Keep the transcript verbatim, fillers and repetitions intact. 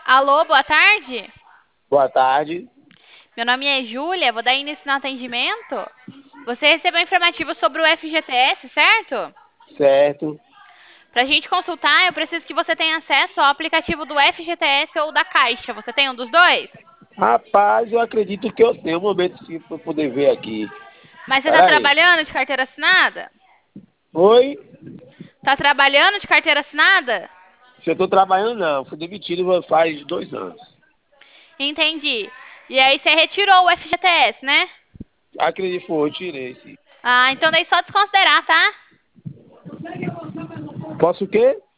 Alô, boa tarde. Boa tarde. Meu nome é Júlia, vou dar início no atendimento. Você recebeu informativo sobre o F G T S, certo? Certo. Para a gente consultar, eu preciso que você tenha acesso ao aplicativo do F G T S ou da Caixa. Você tem um dos dois? Rapaz, eu acredito que eu tenho um momento sim para poder ver aqui. Mas você está Peraí. trabalhando de carteira assinada? Oi? Está trabalhando de carteira assinada? Se eu estou trabalhando, não. Fui demitido faz dois anos. Entendi. E aí você retirou o F G T S, né? Acredito que foi, eu tirei, sim. Ah, então daí só desconsiderar, tá? Posso o quê?